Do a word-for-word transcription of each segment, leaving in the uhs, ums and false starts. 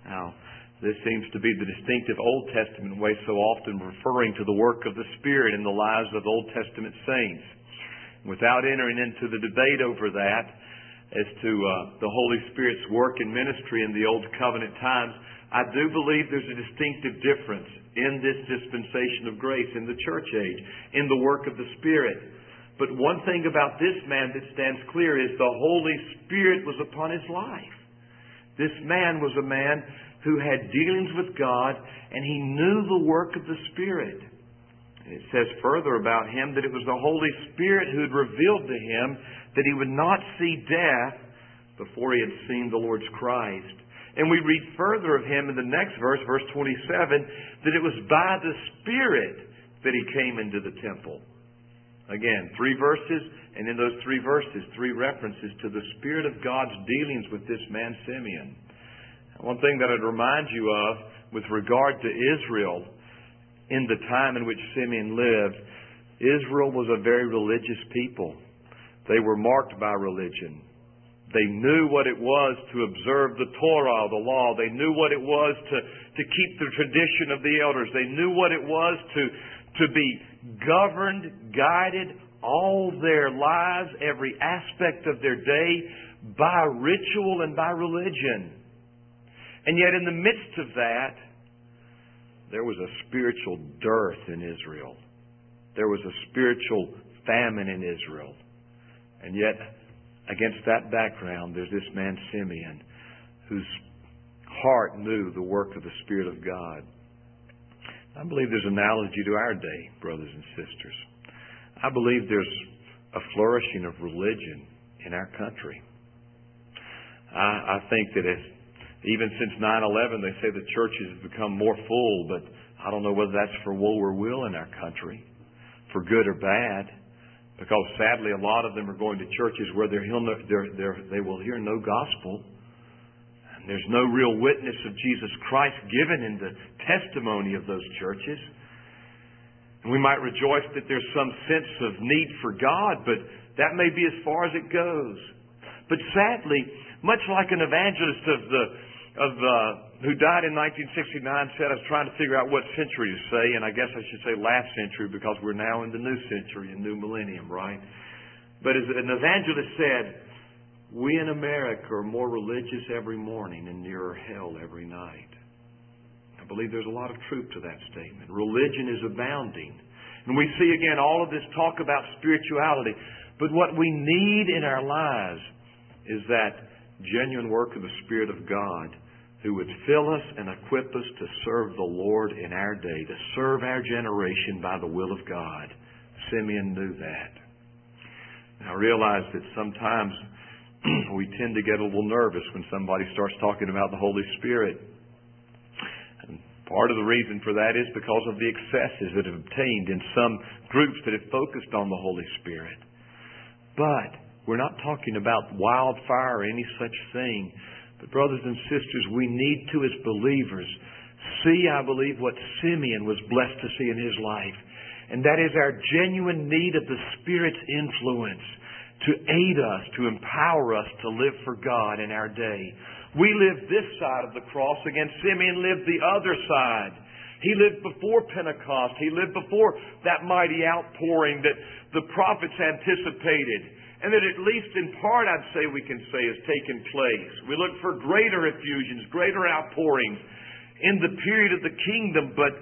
Now, this seems to be the distinctive Old Testament way, so often referring to the work of the Spirit in the lives of Old Testament saints. Without entering into the debate over that as to uh, the Holy Spirit's work and ministry in the Old Covenant times, I do believe there's a distinctive difference in this dispensation of grace in the church age, in the work of the Spirit. But one thing about this man that stands clear is the Holy Spirit was upon his life. This man was a man who had dealings with God, and he knew the work of the Spirit. It says further about him that it was the Holy Spirit who had revealed to him that he would not see death before he had seen the Lord's Christ. And we read further of him in the next verse, verse twenty-seven, that it was by the Spirit that he came into the temple. Again, three verses, and in those three verses, three references to the Spirit of God's dealings with this man Simeon. One thing that I'd remind you of with regard to Israel in the time in which Simeon lived, Israel was a very religious people. They were marked by religion. They knew what it was to observe the Torah, the law. They knew what it was to, to keep the tradition of the elders. They knew what it was to, to be governed, guided all their lives, every aspect of their day by ritual and by religion. And yet in the midst of that, there was a spiritual dearth in Israel. There was a spiritual famine in Israel. And yet, against that background, there's this man Simeon, whose heart knew the work of the Spirit of God. I believe there's an analogy to our day, brothers and sisters. I believe there's a flourishing of religion in our country. I, I think that if Even since nine eleven, they say the churches have become more full, but I don't know whether that's for woe or will in our country, for good or bad, because sadly a lot of them are going to churches where they're, they're, they're, they will hear no gospel, and there's no real witness of Jesus Christ given in the testimony of those churches. And we might rejoice that there's some sense of need for God, but that may be as far as it goes. But sadly, much like an evangelist of the of uh, who died in nineteen sixty-nine said, I was trying to figure out what century to say, and I guess I should say last century because we're now in the new century, and new millennium, right? But as an evangelist said, we in America are more religious every morning and nearer hell every night. I believe there's a lot of truth to that statement. Religion is abounding. And we see again all of this talk about spirituality. But what we need in our lives is that genuine work of the Spirit of God who would fill us and equip us to serve the Lord in our day, to serve our generation by the will of God. Simeon knew that. Now, I realize that sometimes we tend to get a little nervous when somebody starts talking about the Holy Spirit. And part of the reason for that is because of the excesses that have obtained in some groups that have focused on the Holy Spirit. But we're not talking about wildfire or any such thing. But brothers and sisters, we need to, as believers, see, I believe, what Simeon was blessed to see in his life. And that is our genuine need of the Spirit's influence to aid us, to empower us to live for God in our day. We live this side of the cross. Again, Simeon lived the other side. He lived before Pentecost. He lived before that mighty outpouring that the prophets anticipated. And that at least in part, I'd say we can say, has taken place. We look for greater effusions, greater outpourings in the period of the kingdom. But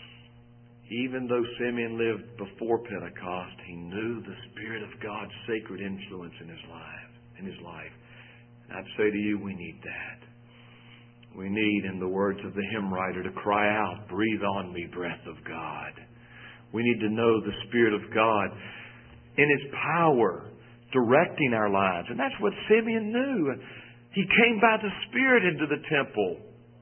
even though Simeon lived before Pentecost, he knew the Spirit of God's sacred influence in his life. In his life. And I'd say to you, we need that. We need, in the words of the hymn writer, to cry out, breathe on me, breath of God. We need to know the Spirit of God in His power, directing our lives. And that's what Simeon knew. He came by the Spirit into the temple.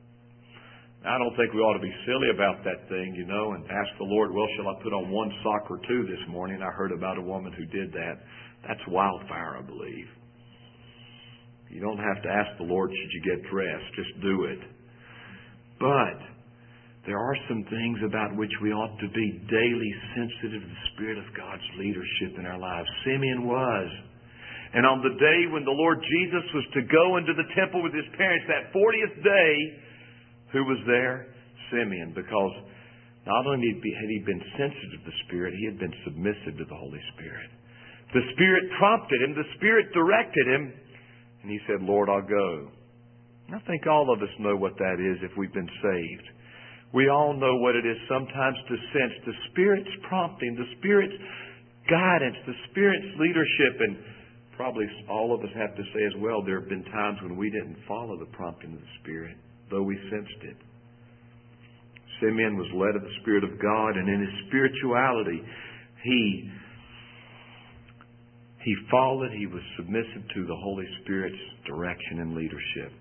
I don't think we ought to be silly about that thing, you know, and ask the Lord, well, shall I put on one sock or two this morning? I heard about a woman who did that. That's wildfire, I believe. You don't have to ask the Lord, should you get dressed? Just do it. But there are some things about which we ought to be daily sensitive to the Spirit of God's leadership in our lives. Simeon was. And on the day when the Lord Jesus was to go into the temple with His parents, that fortieth day, Who was there? Simeon, because not only had he been sensitive to the Spirit, he had been submissive to the Holy Spirit. The Spirit prompted him. The Spirit directed him. And he said, Lord, I'll go. And I think all of us know what that is if we've been saved. We all know what it is sometimes to sense the Spirit's prompting, the Spirit's guidance, the Spirit's leadership. And probably all of us have to say as well, there have been times when we didn't follow the prompting of the Spirit, though we sensed it. Simeon was led of the Spirit of God, and in his spirituality, he, he followed, he was submissive to the Holy Spirit's direction and leadership.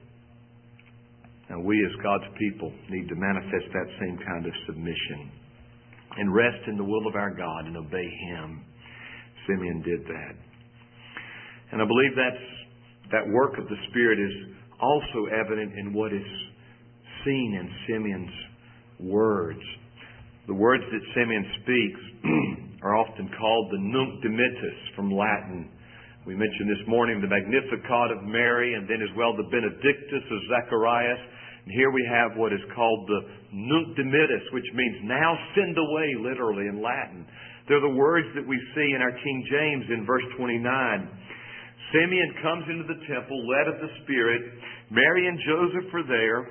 And we as God's people need to manifest that same kind of submission and rest in the will of our God and obey Him. Simeon did that. And I believe that's, that work of the Spirit is also evident in what is seen in Simeon's words. The words that Simeon speaks are often called the Nunc Dimittis from Latin. We mentioned this morning the Magnificat of Mary, and then as well the Benedictus of Zacharias. And here we have what is called the Nunc Dimittis, which means now send away, literally in Latin. They're the words that we see in our King James in verse twenty-nine. Simeon comes into the temple, led of the Spirit. Mary and Joseph are there.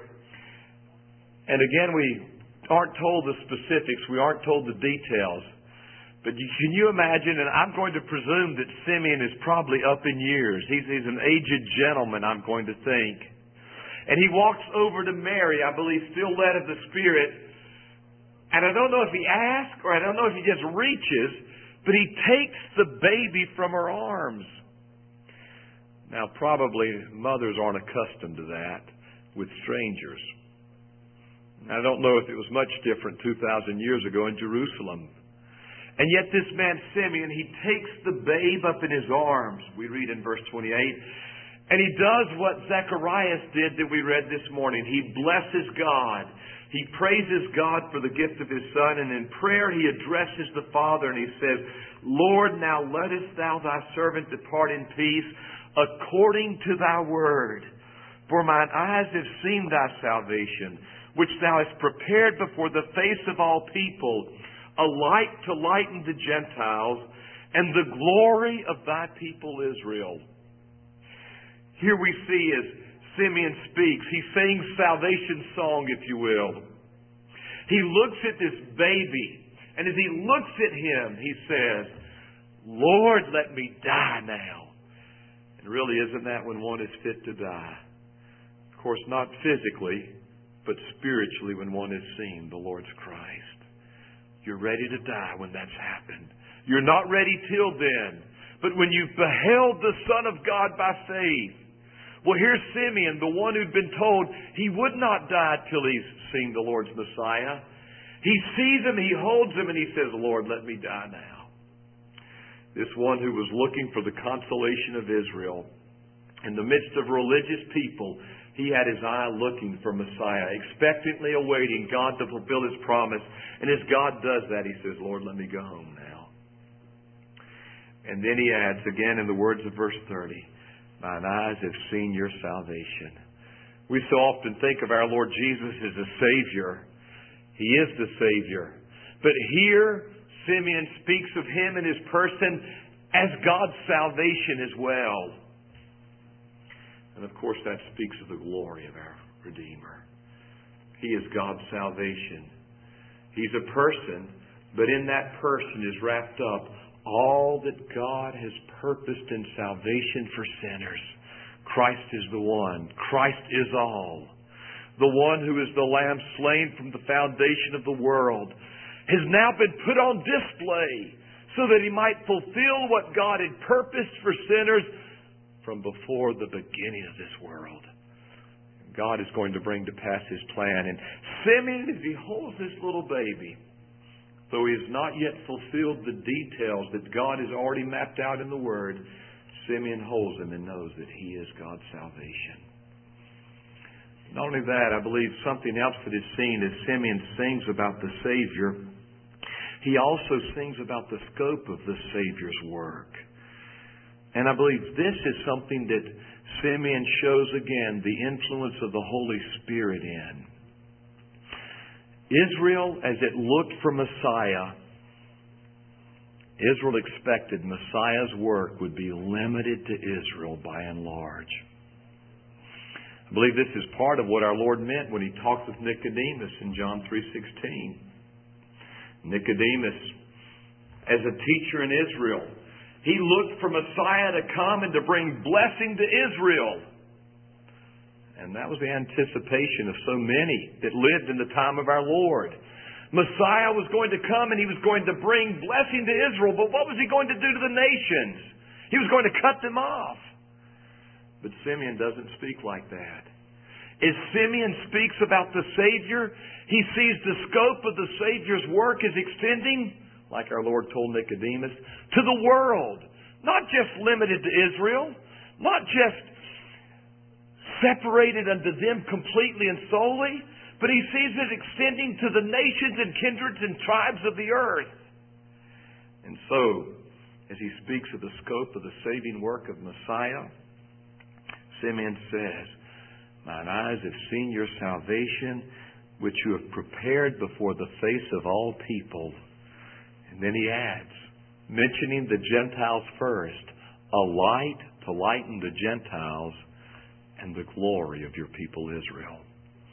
And again, we aren't told the specifics. We aren't told the details. But can you imagine, and I'm going to presume that Simeon is probably up in years. He's, he's an aged gentleman, I'm going to think. And he walks over to Mary, I believe, still led of the Spirit. And I don't know if he asks or I don't know if he just reaches, but he takes the baby from her arms. Now, probably mothers aren't accustomed to that with strangers. I don't know if it was much different two thousand years ago in Jerusalem. And yet this man, Simeon, he takes the babe up in his arms. We read in verse twenty-eight. And he does what Zacharias did that we read this morning. He blesses God. He praises God for the gift of His Son. And in prayer he addresses the Father and he says, Lord, now lettest thou thy servant depart in peace according to thy word. For mine eyes have seen thy salvation, which thou hast prepared before the face of all people, a light to lighten the Gentiles, and the glory of thy people Israel. Here we see as Simeon speaks, he sings salvation song, if you will. He looks at this baby, and as he looks at him, he says, Lord, let me die now. And really, isn't that when one is fit to die? Of course, not physically, but spiritually when one has seen the Lord's Christ. You're ready to die when that's happened. You're not ready till then. But when you've beheld the Son of God by faith. Well, here's Simeon, the one who'd been told he would not die till he's seen the Lord's Messiah. He sees Him, he holds Him, and he says, Lord, let me die now. This one who was looking for the consolation of Israel in the midst of religious people, he had his eye looking for Messiah, expectantly awaiting God to fulfill His promise. And as God does that, he says, Lord, let me go home now. And then he adds, again in the words of verse thirty, mine eyes have seen your salvation. We so often think of our Lord Jesus as a Savior. He is the Savior. But here, Simeon speaks of Him in His person as God's salvation as well. And of course that speaks of the glory of our Redeemer. He is God's salvation. He's a person, but in that person is wrapped up all that God has purposed in salvation for sinners. Christ is the one. Christ is all. The one who is the Lamb slain from the foundation of the world has now been put on display so that He might fulfill what God had purposed for sinners from before the beginning of this world. God is going to bring to pass His plan. And Simeon, as he holds this little baby, though he has not yet fulfilled the details that God has already mapped out in the Word, Simeon holds Him and knows that He is God's salvation. Not only that, I believe something else that is seen as Simeon sings about the Savior, he also sings about the scope of the Savior's work. And I believe this is something that Simeon shows again the influence of the Holy Spirit in. Israel, as it looked for Messiah, Israel expected Messiah's work would be limited to Israel by and large. I believe this is part of what our Lord meant when He talked with Nicodemus in John three sixteen. Nicodemus, as a teacher in Israel, he looked for Messiah to come and to bring blessing to Israel. And that was the anticipation of so many that lived in the time of our Lord. Messiah was going to come and He was going to bring blessing to Israel. But what was He going to do to the nations? He was going to cut them off. But Simeon doesn't speak like that. As Simeon speaks about the Savior, he sees the scope of the Savior's work is extending, like our Lord told Nicodemus, to the world. Not just limited to Israel. Not just separated unto them completely and solely, but He sees it extending to the nations and kindreds and tribes of the earth. And so, as He speaks of the scope of the saving work of Messiah, Simeon says, "Mine eyes have seen your salvation, which you have prepared before the face of all people." And then he adds, mentioning the Gentiles first, "a light to lighten the Gentiles, and the glory of your people Israel."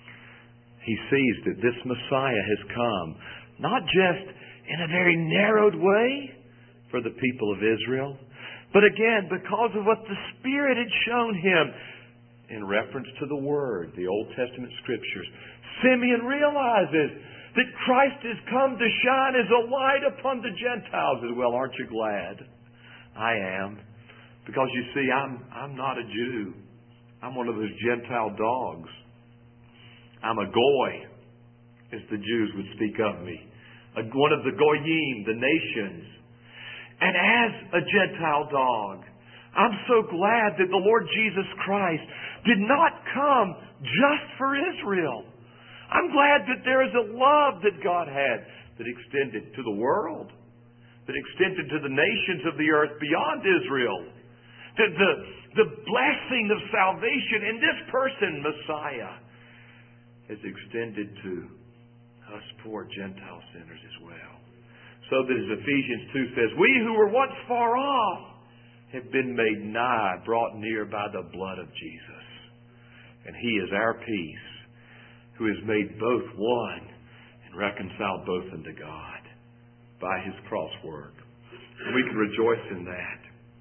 He sees that this Messiah has come, not just in a very narrowed way for the people of Israel, but again, because of what the Spirit had shown him in reference to the Word, the Old Testament Scriptures. Simeon realizes that Christ has come to shine as a light upon the Gentiles as well. Aren't you glad? I am. Because you see, I'm, I'm not a Jew. I'm one of those Gentile dogs. I'm a goy, as the Jews would speak of me. A, one of the goyim, the nations. And as a Gentile dog, I'm so glad that the Lord Jesus Christ did not come just for Israel. I'm glad that there is a love that God had that extended to the world, that extended to the nations of the earth beyond Israel. The, the, the blessing of salvation in this person, Messiah, is extended to us poor Gentile sinners as well. So that as Ephesians two says, we who were once far off have been made nigh, brought near by the blood of Jesus. And He is our peace, who has made both one and reconciled both unto God by His cross work. And we can rejoice in that.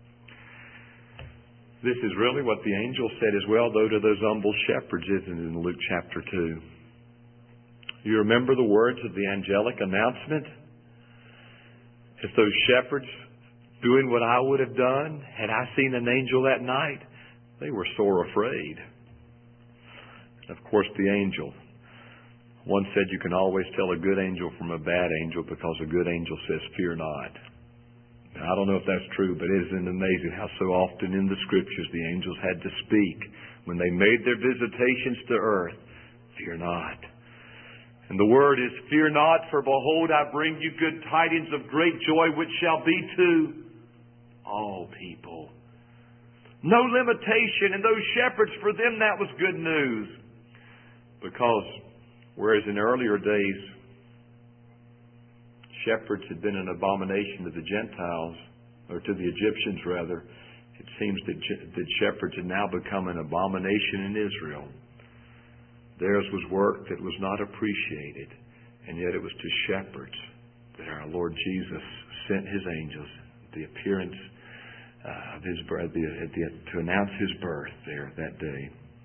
This is really what the angel said as well, though, to those humble shepherds, isn't it, in Luke chapter two? You remember the words of the angelic announcement? As those shepherds doing what I would have done, had I seen an angel that night, they were sore afraid. And of course, the angel. One said you can always tell a good angel from a bad angel because a good angel says, "Fear not." Now, I don't know if that's true, but isn't it amazing how so often in the Scriptures the angels had to speak when they made their visitations to earth, "Fear not." And the word is, "Fear not, for behold, I bring you good tidings of great joy, which shall be to all people." No limitation. And those shepherds, for them that was good news. Because whereas in earlier days, shepherds had been an abomination to the Gentiles, or to the Egyptians rather, it seems that, that shepherds had now become an abomination in Israel. Theirs was work that was not appreciated, and yet it was to shepherds that our Lord Jesus sent His angels, the appearance uh, of His birth, the, the, to announce His birth there that day.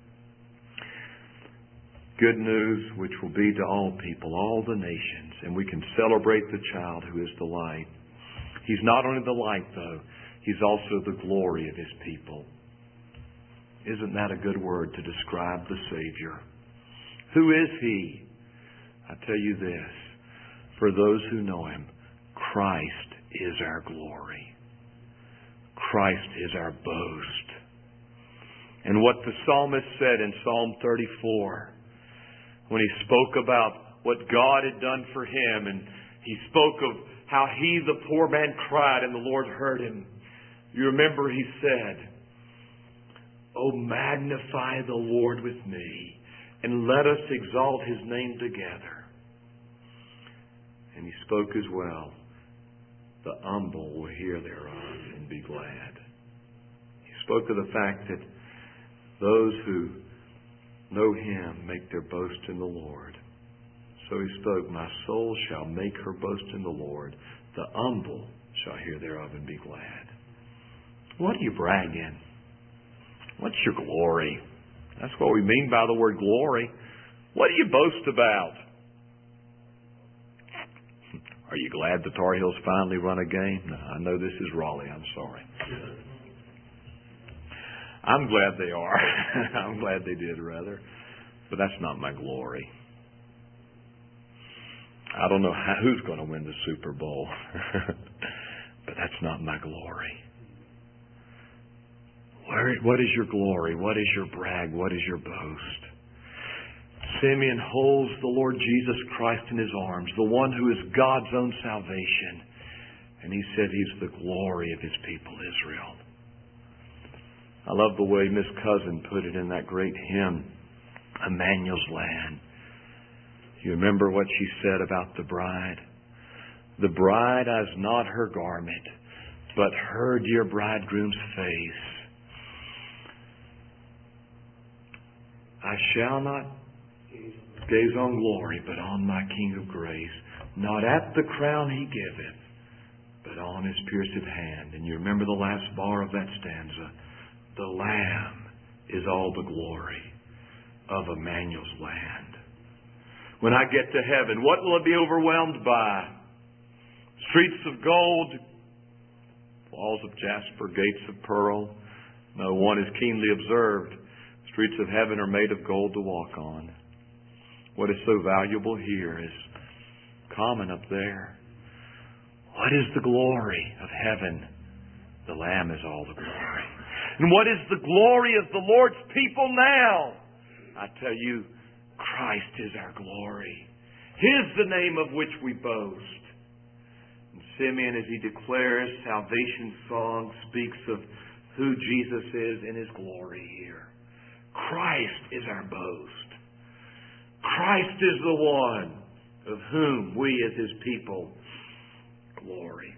Good news which will be to all people, all the nations, and we can celebrate the child who is the light. He's not only the light, though, He's also the glory of His people. Isn't that a good word to describe the Savior? Who is He? I tell you this, for those who know Him, Christ is our glory. Christ is our boast. And what the psalmist said in Psalm thirty-four, when he spoke about what God had done for him, and he spoke of how he, the poor man, cried and the Lord heard him. You remember he said, "Oh, magnify the Lord with me, and let us exalt His name together." And he spoke as well, the humble will hear thereof and be glad. He spoke of the fact that those who know Him make their boast in the Lord. So he spoke, my soul shall make her boast in the Lord. The humble shall hear thereof and be glad. What do you brag in? What's your glory? That's what we mean by the word glory. What do you boast about? Are you glad the Tar Heels finally run a game? No, I know this is Raleigh. I'm sorry. I'm glad they are. I'm glad they did, rather. But that's not my glory. I don't know how, who's going to win the Super Bowl. But that's not my glory. Where, what is your glory? What is your brag? What is your boast? Simeon holds the Lord Jesus Christ in his arms, the one who is God's own salvation. And he said he's the glory of his people, Israel. I love the way Miss Cousin put it in that great hymn, Emmanuel's Land. You remember what she said about the bride? The bride has not her garment, but her dear bridegroom's face. I shall not gaze on glory, but on my King of grace. Not at the crown he giveth, but on his pierced hand. And you remember the last bar of that stanza. The Lamb is all the glory of Emmanuel's land. When I get to heaven, what will I be overwhelmed by? Streets of gold, walls of jasper, gates of pearl. No, one is keenly observed. Streets of heaven are made of gold to walk on. What is so valuable here is common up there. What is the glory of heaven? The Lamb is all the glory. And what is the glory of the Lord's people now? I tell you, Christ is our glory. His the name of which we boast. And Simeon, as he declares salvation song, speaks of who Jesus is in His glory here. Christ is our boast. Christ is the one of whom we as His people glory.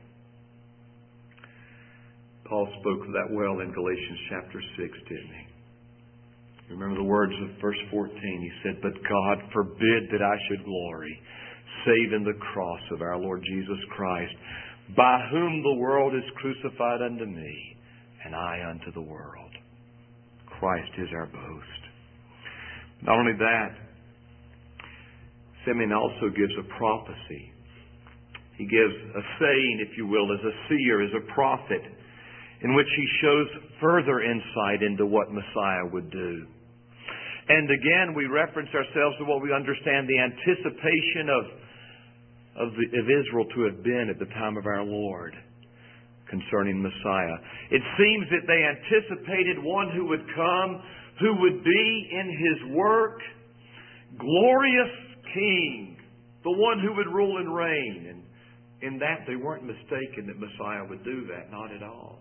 Paul spoke of that well in Galatians chapter six, didn't he? You remember the words of verse fourteen. He said, but God forbid that I should glory, save in the cross of our Lord Jesus Christ, by whom the world is crucified unto me, and I unto the world. Christ is our boast. Not only that, Simeon also gives a prophecy. He gives a saying, if you will, as a seer, as a prophet, in which he shows further insight into what Messiah would do. And again, we reference ourselves to what we understand the anticipation of, of, the, of Israel to have been at the time of our Lord concerning Messiah. It seems that they anticipated one who would come, who would be in His work, glorious King, the one who would rule and reign. And in that, they weren't mistaken that Messiah would do that, not at all.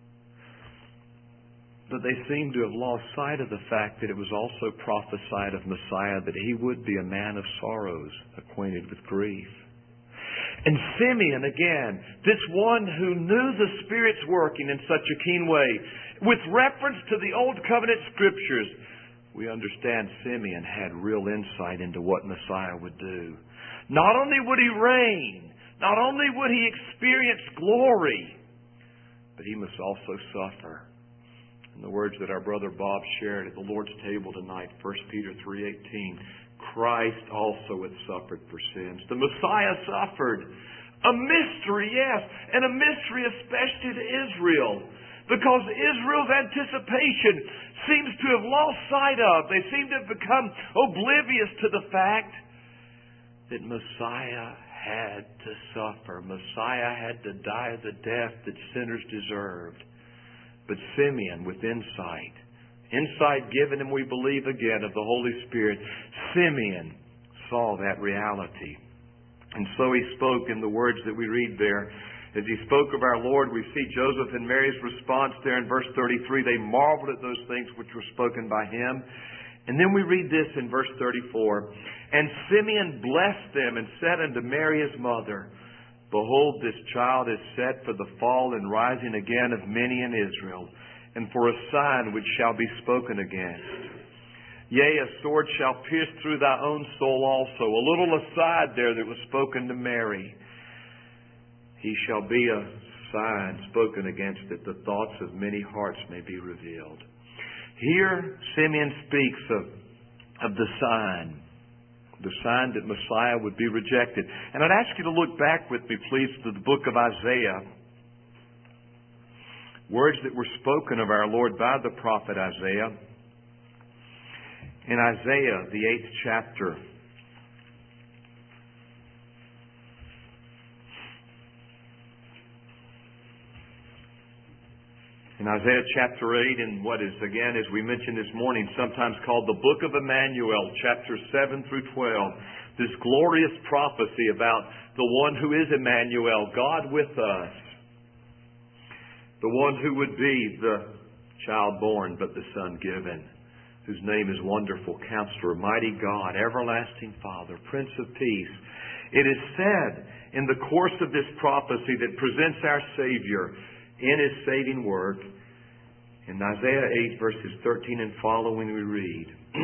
But they seem to have lost sight of the fact that it was also prophesied of Messiah that He would be a man of sorrows, acquainted with grief. And Simeon, again, this one who knew the Spirit's working in such a keen way, with reference to the Old Covenant Scriptures, we understand Simeon had real insight into what Messiah would do. Not only would He reign, not only would He experience glory, but He must also suffer. In the words that our brother Bob shared at the Lord's table tonight, First Peter three eighteen, Christ also hath suffered for sins. The Messiah suffered. A mystery, yes, and a mystery especially to Israel, because Israel's anticipation seems to have lost sight of. They seem to have become oblivious to the fact that Messiah had to suffer. Messiah had to die the death that sinners deserved. But Simeon, with insight, insight given him, we believe again, of the Holy Spirit, Simeon saw that reality. And so he spoke in the words that we read there. As he spoke of our Lord, we see Joseph and Mary's response there in verse thirty-three. They marveled at those things which were spoken by him. And then we read this in verse thirty-four. And Simeon blessed them and said unto Mary his mother, Behold, this child is set for the fall and rising again of many in Israel, and for a sign which shall be spoken against. Yea, a sword shall pierce through thy own soul also. A little aside there that was spoken to Mary. He shall be a sign spoken against, that the thoughts of many hearts may be revealed. Here, Simeon speaks of, of the sign. The sign that Messiah would be rejected. And I'd ask you to look back with me, please, to the book of Isaiah. Words that were spoken of our Lord by the prophet Isaiah. In Isaiah, the eighth chapter. In Isaiah chapter eight, in what is, again, as we mentioned this morning, sometimes called the Book of Emmanuel, chapters seven through twelve, this glorious prophecy about the one who is Emmanuel, God with us, the one who would be the child born but the Son given, whose name is Wonderful Counselor, Mighty God, Everlasting Father, Prince of Peace. It is said in the course of this prophecy that presents our Savior in His saving work, in Isaiah eight, verses thirteen and following, we read,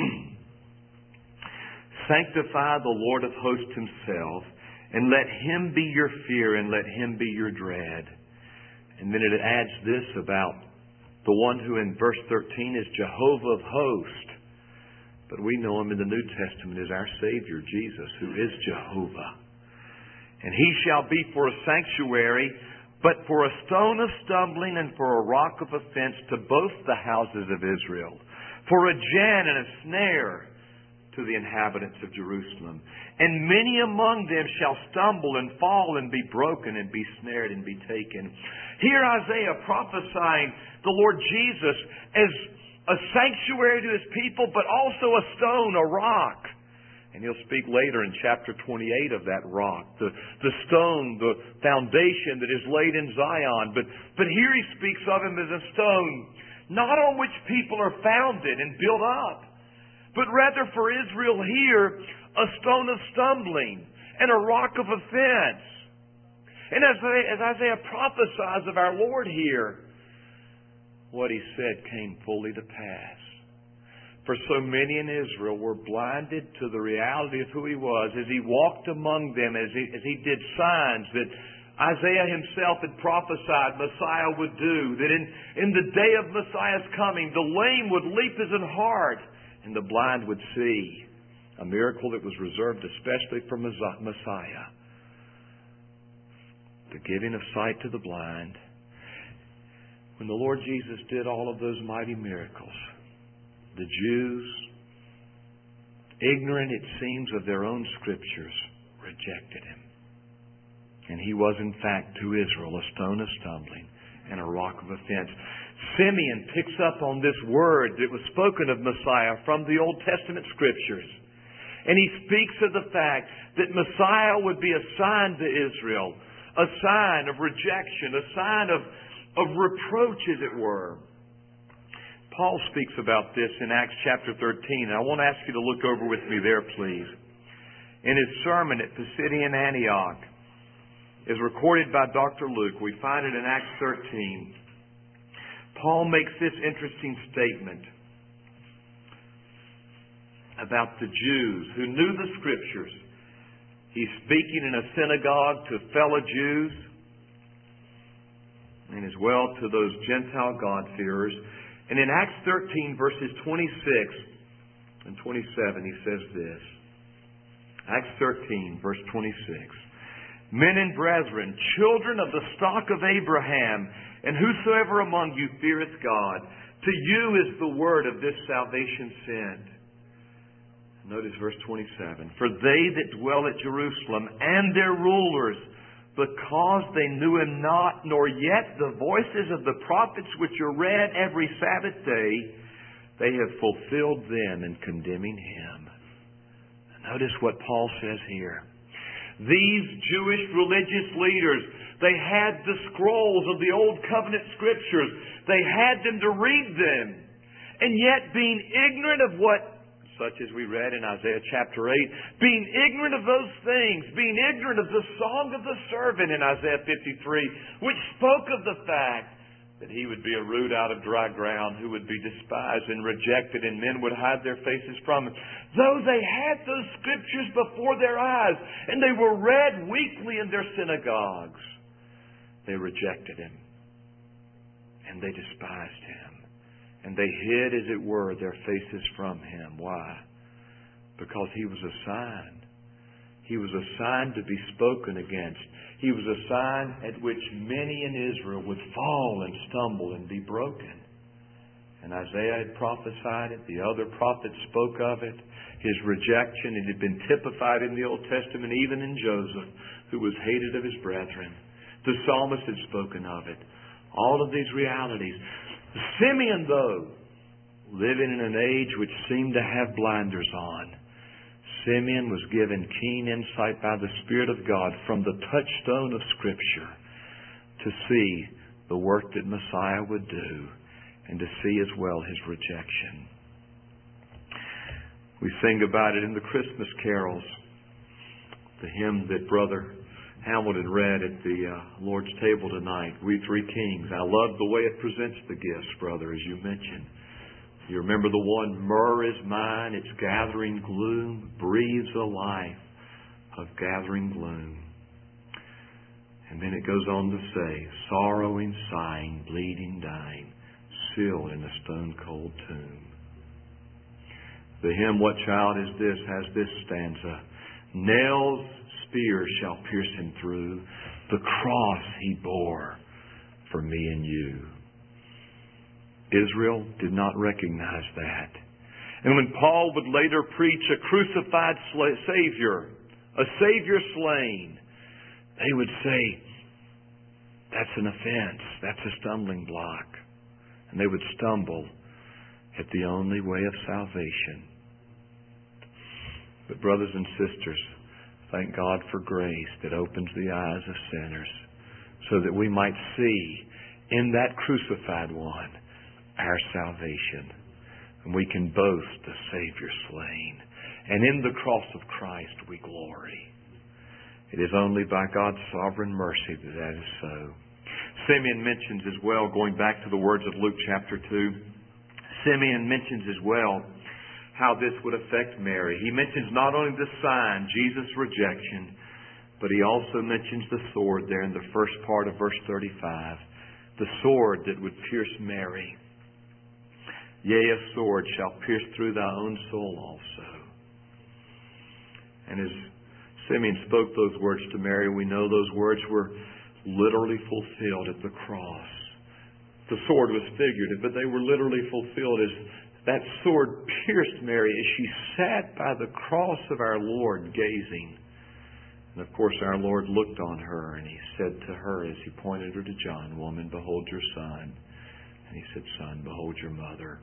Sanctify the Lord of hosts Himself, and let Him be your fear, and let Him be your dread. And then it adds this about the one who in verse thirteen is Jehovah of hosts. But we know Him in the New Testament as our Savior, Jesus, who is Jehovah. And He shall be for a sanctuary, but for a stone of stumbling and for a rock of offense to both the houses of Israel, for a gin and a snare to the inhabitants of Jerusalem. And many among them shall stumble and fall and be broken and be snared and be taken. Here Isaiah prophesying the Lord Jesus as a sanctuary to His people, but also a stone, a rock. And he'll speak later in chapter twenty-eight of that rock, the, the stone, the foundation that is laid in Zion. But, but here he speaks of Him as a stone, not on which people are founded and built up, but rather for Israel here, a stone of stumbling and a rock of offense. And as, as Isaiah prophesies of our Lord here, what He said came fully to pass. For so many in Israel were blinded to the reality of who He was as He walked among them, as He, as he did signs that Isaiah himself had prophesied Messiah would do. That in, in the day of Messiah's coming, the lame would leap as an hart and the blind would see. A miracle that was reserved especially for Messiah. The giving of sight to the blind. When the Lord Jesus did all of those mighty miracles, the Jews, ignorant it seems of their own scriptures, rejected Him. And He was in fact to Israel a stone of stumbling and a rock of offense. Simeon picks up on this word that was spoken of Messiah from the Old Testament scriptures. And he speaks of the fact that Messiah would be a sign to Israel, a sign of rejection, a sign of, of reproach, as it were. Paul speaks about this in Acts chapter thirteen. And I want to ask you to look over with me there, please. In his sermon at Pisidian Antioch, as recorded by Doctor Luke, we find it in Acts thirteen. Paul makes this interesting statement about the Jews who knew the Scriptures. He's speaking in a synagogue to fellow Jews and as well to those Gentile God-fearers. And in Acts thirteen, verses twenty-six and twenty-seven, he says this. Acts thirteen, verse twenty-six. Men and brethren, children of the stock of Abraham, and whosoever among you feareth God, to you is the word of this salvation sent. Notice verse twenty-seven. For they that dwell at Jerusalem and their rulers, because they knew Him not, nor yet the voices of the prophets which are read every Sabbath day, they have fulfilled them in condemning Him. Notice what Paul says here. These Jewish religious leaders, they had the scrolls of the Old Covenant Scriptures. They had them to read them. And yet, being ignorant of what such as we read in Isaiah chapter eight, being ignorant of those things, being ignorant of the song of the servant in Isaiah fifty-three, which spoke of the fact that he would be a root out of dry ground, who would be despised and rejected, and men would hide their faces from him. Though they had those scriptures before their eyes, and they were read weekly in their synagogues, they rejected him, and they despised him, and they hid, as it were, their faces from him. Why? Because he was a sign. He was a sign to be spoken against. He was a sign at which many in Israel would fall and stumble and be broken. And Isaiah had prophesied it. The other prophets spoke of it. His rejection, it had been typified in the Old Testament, even in Joseph, who was hated of his brethren. The psalmist had spoken of it. All of these realities. Simeon, though, living in an age which seemed to have blinders on, Simeon was given keen insight by the Spirit of God from the touchstone of Scripture to see the work that Messiah would do, and to see as well his rejection. We sing about it in the Christmas carols. The hymn that Brother Hamilton read at the uh, Lord's table tonight, We Three Kings. I love the way it presents the gifts, brother, as you mentioned. You remember the one, myrrh is mine, its gathering gloom breathes a life of gathering gloom. And then it goes on to say, sorrowing, sighing, bleeding, dying, sealed in a stone-cold tomb. The hymn, What Child Is This?, has this stanza. Nails, spears shall pierce him through. The cross he bore for me and you. Israel did not recognize that. And when Paul would later preach a crucified Savior, a Savior slain, they would say, that's an offense, that's a stumbling block. And they would stumble at the only way of salvation. But brothers and sisters, thank God for grace that opens the eyes of sinners so that we might see in that crucified one our salvation. And we can boast the Savior slain. And in the cross of Christ we glory. It is only by God's sovereign mercy that that is so. Simeon mentions as well, going back to the words of Luke chapter two, Simeon mentions as well how this would affect Mary. He mentions not only the sign, Jesus' rejection, but he also mentions the sword there in the first part of verse thirty-five. The sword that would pierce Mary. Yea, a sword shall pierce through thy own soul also. And as Simeon spoke those words to Mary, we know those words were literally fulfilled at the cross. The sword was figurative, but they were literally fulfilled as that sword pierced Mary as she sat by the cross of our Lord gazing. And of course our Lord looked on her and he said to her as he pointed her to John, Woman, behold your son. And he said, Son, behold your mother.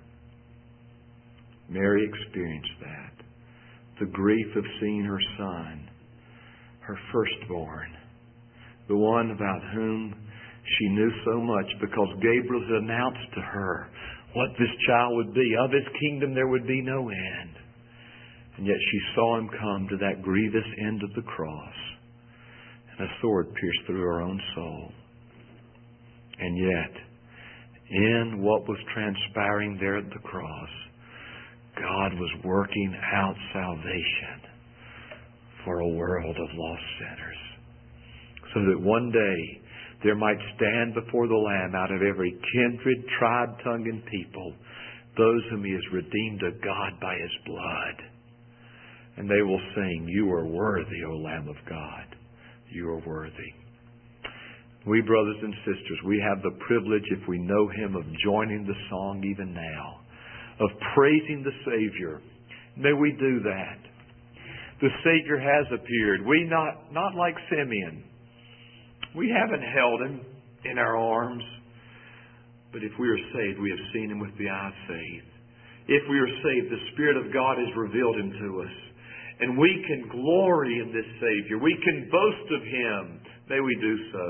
Mary experienced that. The grief of seeing her son, her firstborn, the one about whom she knew so much because Gabriel had announced to her what this child would be. Of his kingdom there would be no end. And yet she saw him come to that grievous end of the cross. And a sword pierced through her own soul. And yet, in what was transpiring there at the cross, God was working out salvation for a world of lost sinners. So that one day there might stand before the Lamb out of every kindred, tribe, tongue, and people those whom He has redeemed to God by His blood. And they will sing, You are worthy, O Lamb of God. You are worthy. We, brothers and sisters, we have the privilege, if we know Him, of joining the song even now, of praising the Savior. May we do that. The Savior has appeared. We not, not like Simeon. We haven't held Him in our arms. But if we are saved, we have seen Him with the eye of faith. If we are saved, the Spirit of God has revealed Him to us. And we can glory in this Savior. We can boast of Him. May we do so.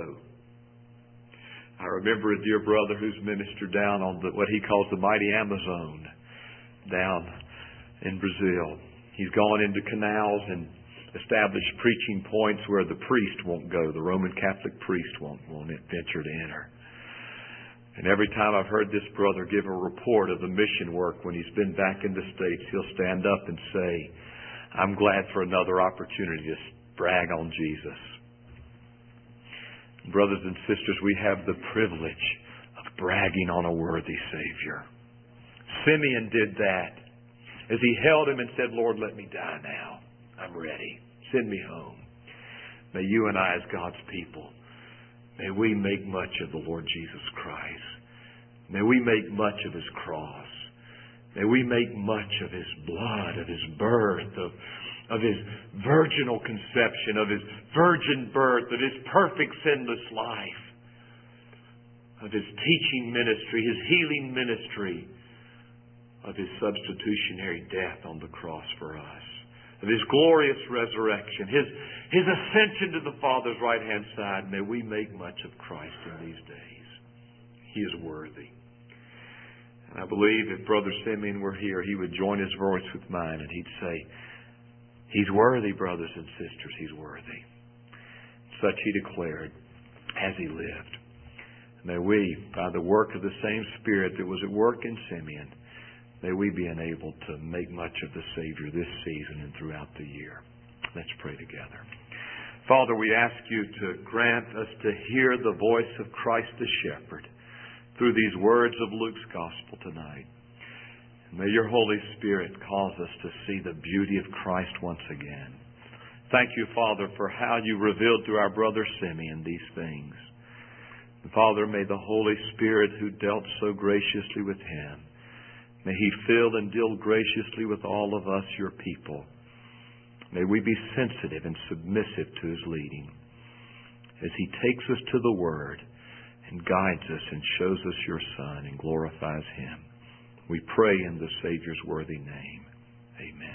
I remember a dear brother who's ministered down on the, what he calls the mighty Amazon, down in Brazil. He's gone into canals and established preaching points where the priest won't go. The Roman Catholic priest won't, won't venture to enter. And every time I've heard this brother give a report of the mission work when he's been back in the States, he'll stand up and say, I'm glad for another opportunity to brag on Jesus. Brothers and sisters, we have the privilege of bragging on a worthy Savior. Simeon did that as he held him and said, Lord, let me die now. I'm ready. Send me home. May you and I, as God's people, may we make much of the Lord Jesus Christ. May we make much of His cross. May we make much of His blood, of His birth, of, of His virginal conception, of His virgin birth, of His perfect sinless life, of His teaching ministry, His healing ministry, of His substitutionary death on the cross for us, of His glorious resurrection, His, His ascension to the Father's right-hand side. May we make much of Christ in these days. He is worthy. And I believe if Brother Simeon were here, he would join his voice with mine and he'd say, He's worthy, brothers and sisters, He's worthy. Such he declared as he lived. May we, by the work of the same Spirit that was at work in Simeon, may we be enabled to make much of the Savior this season and throughout the year. Let's pray together. Father, we ask you to grant us to hear the voice of Christ the Shepherd through these words of Luke's Gospel tonight. May your Holy Spirit cause us to see the beauty of Christ once again. Thank you, Father, for how you revealed to our brother Simeon these things. And Father, may the Holy Spirit who dealt so graciously with him, may He fill and deal graciously with all of us, your people. May we be sensitive and submissive to His leading as He takes us to the Word and guides us and shows us your Son and glorifies Him. We pray in the Savior's worthy name. Amen.